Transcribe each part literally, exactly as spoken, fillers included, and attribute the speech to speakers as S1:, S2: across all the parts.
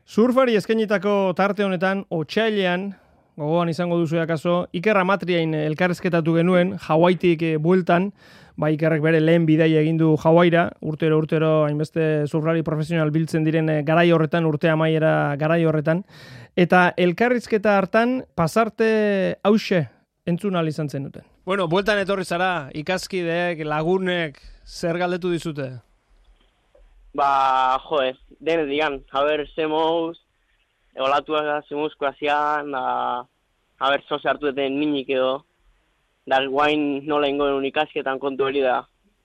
S1: Surfari eskainitako tarte honetan, otsailean, gogoan izango duzu akaso, Iker Amatriain elkarrezketatu genuen, Hawaiitik bueltan, ba Ikerrek bere lehen bidaia egin du Hawaira, urtero urtero hainbeste surfari profesional biltzen diren garai horretan, urte amaiera garai horretan, eta elkarrizketa hartan pasarte hause entzun ahal izan zen duten. Bueno, bueltan etorri zara, ikaskideek, lagunek, zer galdetu dizute?
S2: Ba, joe, dene digan, a ber, zemoz, olatuak zemuzko azian, da, a ber, zoze hartu deten minik edo, da, guain nola ingoen ikasketan kontu hori da,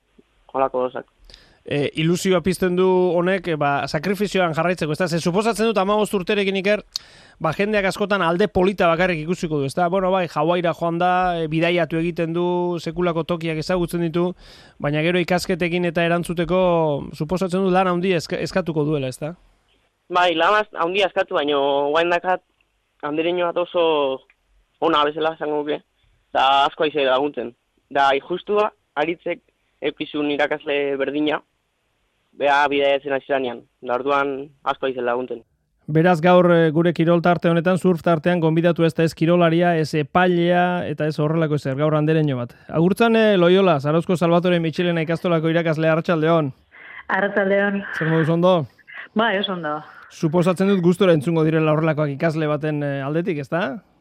S2: holako dozak.
S1: E, ilusioa pizten du honek, ba, sakrifizioan jarraitzeko, ez da? Ze suposatzen dut hamabost urterekin Iker, ba, jendeak askotan alde polita bakarrik ikusiko du, ez da? Bueno, bai, Hawaira joan da, e, bidaiatu egiten du, sekulako tokiak ezagutzen ditu, baina gero ikasketekin eta erantzuteko, suposatzen du lan handi eska, eskatuko duela, ez da?
S2: Bai, lan handi eskatu, baina guain dakat, handireño bat oso ona bezala zango duke, eta asko aize laguntzen. Da, justua, aritzek, epizun irakasle berdina, beha bidaiatzen hasi zanean, da orduan asko aizen laguntzen.
S1: Beraz gaur gure kirol tarte honetan, surf tartean, gonbidatu ez da ez kirolaria, ez epailea, eta ez horrelako ezer, gaur andereño bat. Agurtzan Loyola, Zarauzko Salvatore Michelena ikastolako irakasle, arratsaldeon.
S3: Arratsaldeon.
S1: Zer moduz ondo?
S3: Bai, oso ondo.
S1: Suposatzen dut gustora entzungo direla horrelakoak ikasle baten aldetik, ez da?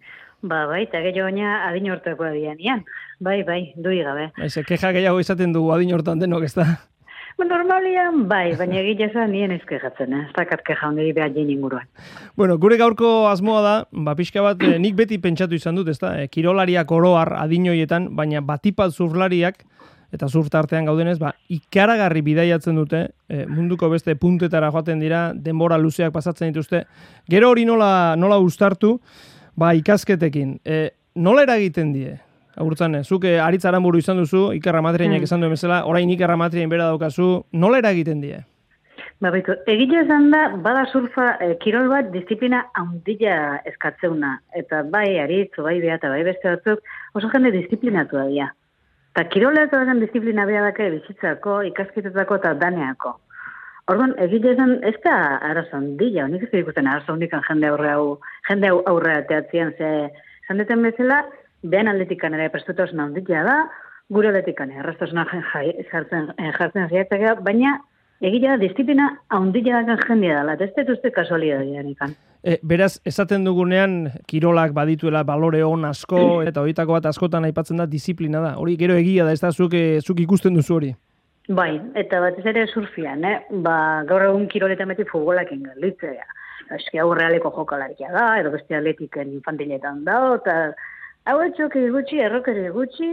S3: Ba, bai, eta gehiago baina adin hortako adianian. Bai, bai, dui gabe.
S1: Baize, keja gehiago izaten dugu adin hortan denok, ez da?
S3: Ba, normalian, bai, baina egile esan nien ez kejatzen, eh? Ez dakat keja hondiri behar jen inguruan.
S1: Bueno, gure gaurko asmoa da, ba, pixka bat, eh, nik beti pentsatu izan dut, ez da? Eh, kirolariak oroar adin horietan, baina batipat surflariak, eta surf tartean gaudenez, ba, ikaragarri bidaiatzen dute, eh, munduko beste puntetara joaten dira, denbora luzeak pasatzen dituzte. Gero hori nola, nola uztartu, ba, ikasketekin. E, nola eragiten die? Agurtzane, zuk e, Aritz Aranburu izan duzu, Iker Amatriainak mm. esan duen bezala, orain Iker Amatriain bera daukazu, nola eragiten die?
S3: Ba, baitu, egile esan da, bada surfa, e, kirol bat, disiplina handila eskatzeuna. Eta bai Aritz, bai beha, eta bai beste batzuk, oso jende disiplinatu da dira. Eta kirola eta bazen disiplina beha dake bizitzako, ikasketetako eta daneako. Orduan, egile esan, ez da arazo handila, honik ez da ikusten arazo hondikan jende aurre hau, jende hau aurre ateatzean, ze, esan deten bezala, behan aldetikan ere prestutosuna handila da, gure aldetikan errastosuna jartzen, jartzen jaiatzak, baina egile da disiplina handila dakan jendea dela, ez dut uste kasualidadea nikan.
S1: E, beraz, esaten dugunean, kirolak badituela balore hon asko, eta horietako bat askotan aipatzen da disiplina da. Hori gero egia da, ez da zuk, e, zuk ikusten duzu hori.
S3: Bai, eta batez ere surfian, eh? Ba, gaur egun kiroletan beti futbolak ingelitzea. Eski hau realeko jokalarikia da, edo beste atletiken infantiletan da, eta hau etxoki gutxi, errokeri gutxi,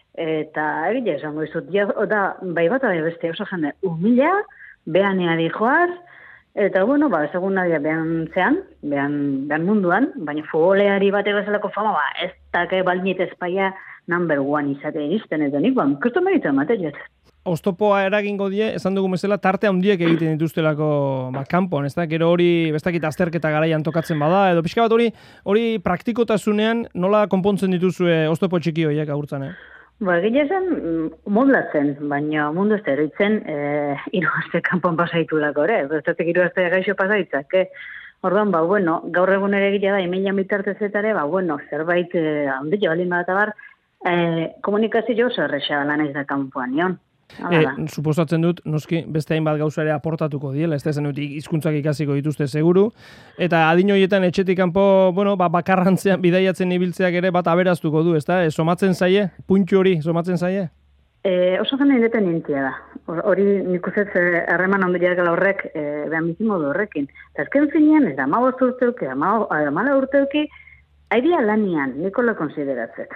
S3: eta egile esango izut, ja, da, bai bat bai beste oso jende humila, behanea dijoaz, eta bueno, ba, segun nadia behan zean, behan, behan munduan, baina futboleari bate bezalako fama, ba, ez dake balniet espaia number one izatea izten edo nik, ba, kustu meritzen matetet.
S1: Oztopoa eragingo die, esan dugu bezala, tarte handiek egiten dituztelako ba, kanpoan, ez da? Gero hori, bestakit azterketa garaian tokatzen bada, edo pixka bat hori, hori praktikotasunean nola konpontzen dituzue oztopo txiki horiek agurtzen, eh?
S3: Ba, egile zen, modlatzen, baina mundu ez da eroitzen, e, iruazte kanpoan pasaitu lako, ere? Ez da iruazte gaixo pasaitzak, eh? Orduan, ba, bueno, gaur egun ere egile da, emailan bitartezetare, ba, bueno, zerbait eh, handia balin bat abar, eh, komunikazio oso erresa lan ez da kanpoan, nion.
S1: E, suposatzen dut, noski, beste hainbat gauza ere aportatuko diela, ez da zen dut hizkuntzak ikasiko dituzte seguru, eta adin horietan etxetik kanpo, bueno, ba, bakarrantzean bidaiatzen ibiltzeak ere bat aberaztuko du, ez da? E, somatzen zaie, puntxu hori, somatzen zaie?
S3: E, oso jende independentzia da. Hori nik uzet harreman handiak gala horrek, e, behan bizimodu horrekin. Eta azken finean, ez da, amabost urteuki, amala urteuki, haidia lanian, nikola konsideratzek.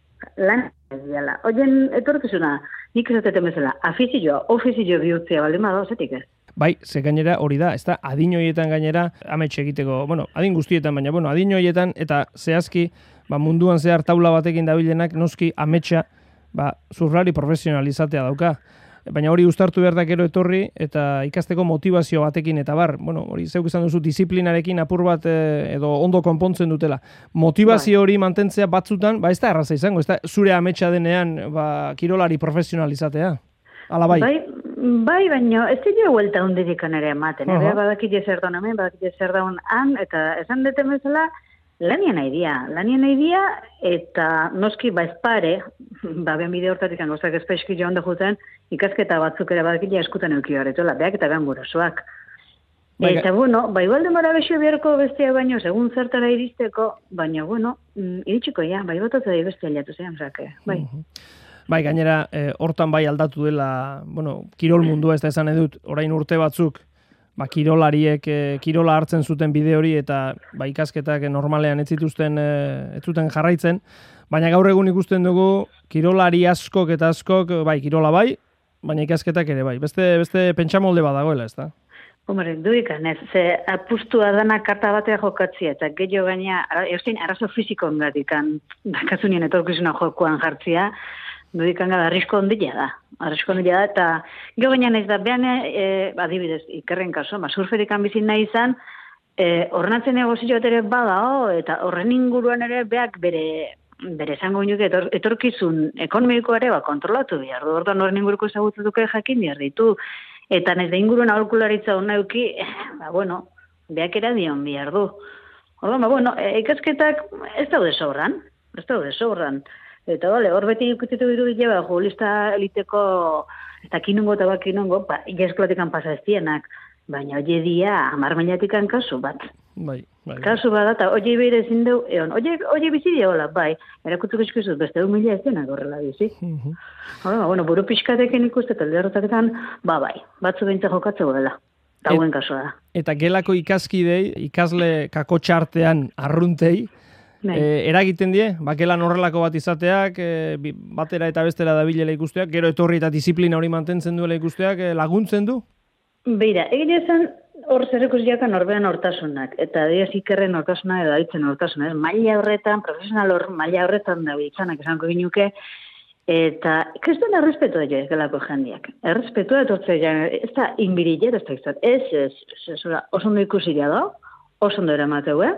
S3: Lan ez diala. Oien etorkizuna, nik esatetan bezala, afizioa, ofizio bihurtzea baldin bada osetik ez.
S1: Bai, ze gainera hori da, ez da, adin horietan gainera, amets egiteko, bueno, adin guztietan, baina, bueno, adin horietan, eta zehazki, ba, munduan zehar taula batekin dabilenak, noski ametsa, ba, surflari profesionalizatea dauka. Baina hori uztartu behar da gero etorri, eta ikasteko motivazio batekin, eta bar, bueno, hori zeuk izan duzu disiplinarekin apur bat e, edo ondo konpontzen dutela. Motivazio hori mantentzea batzutan, ba ez da erraza izango, ez da zure ametsa denean ba, kirolari profesionalizatea. Ala bai?
S3: Bai, Bai, baina ez dira huelta hundidikan ere ematen.
S1: Aha.
S3: Ere badakit zer daun hemen, badakit zer daun han, eta esan deten bezala, lanien nahi dia. Lanien nahi dia, eta noski ba ezpare, ba ben bide hortatik angozak ezpeski joan da juten, ikasketa batzuk ere badakit ja eskutan euki garetola, beak eta behan gurasoak.
S1: Bai,
S3: Eta bueno, bai igual demora bexio beharko bestia baino, segun zertara iristeko, baina bueno, mm, iritsiko ja, bai botatze da bestia jatu zean, zake, bai.
S1: Bai, gainera, eh, hortan bai aldatu dela, bueno, kirol mundua ez da esan edut, orain urte batzuk, ba, kirolariek eh, kirola hartzen zuten bide hori eta ba, ikasketak normalean ez zituzten eh, ez zuten jarraitzen, baina gaur egun ikusten dugu kirolari askok eta askok, bai, kirola bai, baina ikasketak ere bai. Beste beste pentsamolde badagoela, ezta?
S3: Hombre, duikan ez, ze apustua dana karta batea jokatzia, eta gehiago gaina, eustein arazo fizikoan gatikan, dakazunien etorkizuna jokoan jartzia, dudikan gara arrisko ondila da. Arrisko ondila da, eta gehiago gaina ez da, behan, e, adibidez, ikerren kaso, ma surferikan bizin nahi izan, e, ornatzen negozio ere badao, eta horren inguruan ere beak bere, bere esango inuke etor, etorkizun ekonomiko ere ba, kontrolatu behar du. Hortan horren inguruko ezagutzatuko jakin behar ditu. Eta ez da inguruen aholkularitza hona euki, ba, bueno, beak era dion behar du. Orduan, ba, bueno, e, ikasketak ez daude sobran, ez daude sobran. Eta, bale, hor beti ikutsitu bidu bile, ba, jolista eliteko, ez da kinungo eta bakinungo, ba, ikaskolatekan pasa ez dienak, baina hori dia hamar milatikan kasu bat.
S1: Bai, bai.
S3: Kasu bat, eta hori behire ezin deu, egon, hori bizi diola, bai, erakutuko eskuzut, beste du mila ez denak horrela bizi.
S1: Mhm.
S3: Hala, bueno, buru pixkatekin ikuste, talde horretaketan, ba, bai, batzu behintza jokatzeko dela. Eta hauen kasua da.
S1: Eta gelako ikaskidei, ikasle kakotxartean arruntei,
S3: Bai.
S1: e, eragiten die, bakelan horrelako bat izateak, e, bi- batera eta bestera dabilela ikusteak, gero etorri eta disiplina hori mantentzen duela ikusteak, e, laguntzen du?
S3: Beira, egin esan hor zerrekus jaka norbean hortasunak, eta diaz ikerren hortasuna edo ditzen hortasuna, ez? Maila horretan, profesional hor, maila horretan da bitzanak esanko ginuke, eta kristuen errespetu da joek gelako jendiak. Errespetu etortzea, ja, ez da inbirille, ez da izat, ez, ez, ez, ez, oso ondo ikusia da, oso ondo eramateu, eh?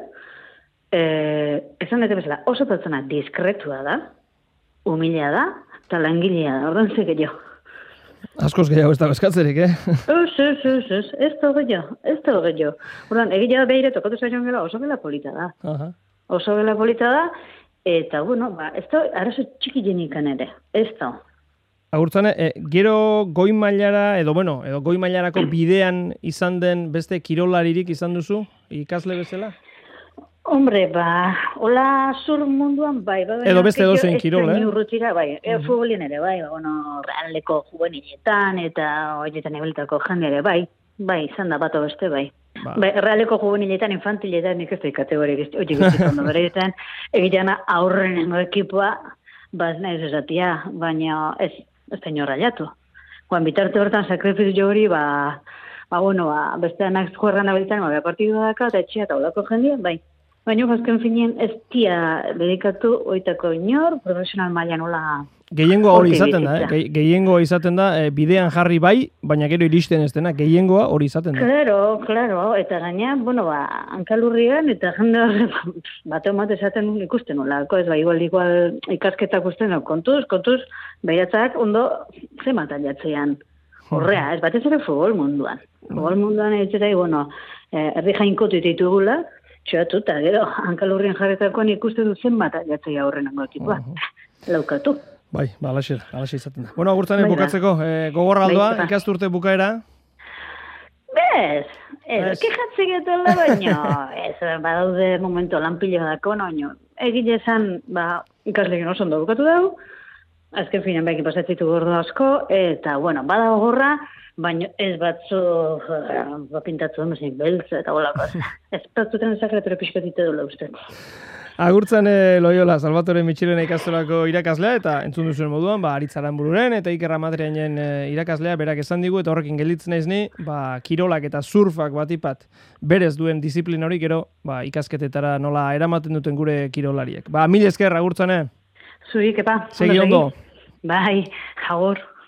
S3: Eh, esan dute bezala, oso pertsona diskretua da, humila da, eta langilea da, ordan ze gehiago.
S1: Askoz gehiago ez da bezkatzerik, eh?
S3: Ez, ez, ez, ez, ez da gehiago, ez da gehiago. Ordan, egia behire tokatu zaion gela, oso gela polita da.
S1: Aha.
S3: Oso gela polita da, eta, bueno, ba, ez da, arazo txiki jenikan ere, ez da.
S1: Agurtzane, e, gero goi mailara, edo bueno, edo goi mailarako bidean izan den beste kirolaririk izan duzu, ikasle bezala?
S3: Hombre, ba, hola sur munduan, bai, bai,
S1: Edo beste edozein kirol, eh?
S3: Urrutira, bai, e, futbolien ere, bai, ba, bueno, realeko juveniletan eta horietan ebeltako jende ere, bai, bai, izan da bato beste, bai.
S1: Ba.
S3: Bai, realeko juveniletan, infantiletan, nik ez da kategoria hori guztitu ondo bereetan, egitana aurrenengo ekipoa, ba, ez nahi esatia, baina ez, ez da inorra jatu. Guan bitarte hortan sakrifizio hori, ba, ba, bueno, ba, besteanak juerran abiltan, ba, partidua daka, eta etxea eta olako jendia, bai. Baina, azken finean, ez tia dedikatu oitako inor, profesional mailan nola...
S1: Gehiengoa hori izaten da, eh? Ge- Gehiengoa izaten da, e, bidean jarri bai, baina gero iristen ez dena, gehiengoa hori izaten da.
S3: Claro, claro, eta gaina, bueno, ba, hankalurrian, eta jende bate omate esaten ikusten nolako, ez ba, igual, igual ikasketak usten, no, kontuz, kontuz, behiatzak ondo zematan jatzean. Horrea, ez batez ere futbol munduan. Futbol munduan ez dira, bueno, eh, erdi jainkotu ditugula, txoatu, eta gero, hankalurrien jarretakoan ikuste du zenbat jatzea horrenango ekipoa. Laukatu.
S1: Bai, ba, alaxe, alaxe izaten da. Bueno, agurtzane,
S3: Bai, da.
S1: bukatzeko, e, gogorraldoa,
S3: Bai, da.
S1: ikasturte bukaera,
S3: Bez, ez,
S1: Ez.
S3: kejatzek etela baino, ez, badaude momento lanpile badako, baino, egile esan, ba, ikaslekin oso ondo bukatu dau, azken finan bekin pasatzitu gordo asko, eta, bueno, badago gorra, baina ez batzu, ba, pintatzu emezin beltza eta bolako. Ez batzuten ezakretore pixkatite dula uste.
S1: Agurtzan e, Loyola, Salvatore Mitxilena ikastolako irakaslea, eta entzun duzuen moduan, ba, Aritz Aranbururen eta Iker Amatrianen e, irakaslea berak esan digu, eta horrekin gelditzen naiz ni, ba, kirolak eta surfak batipat berez duen disiplina hori, gero, ba, ikasketetara nola eramaten duten gure kirolariek. Ba, mil esker, agurtzane.
S3: Zuri, kepa.
S1: Segi ondo.
S3: Bai, jagur.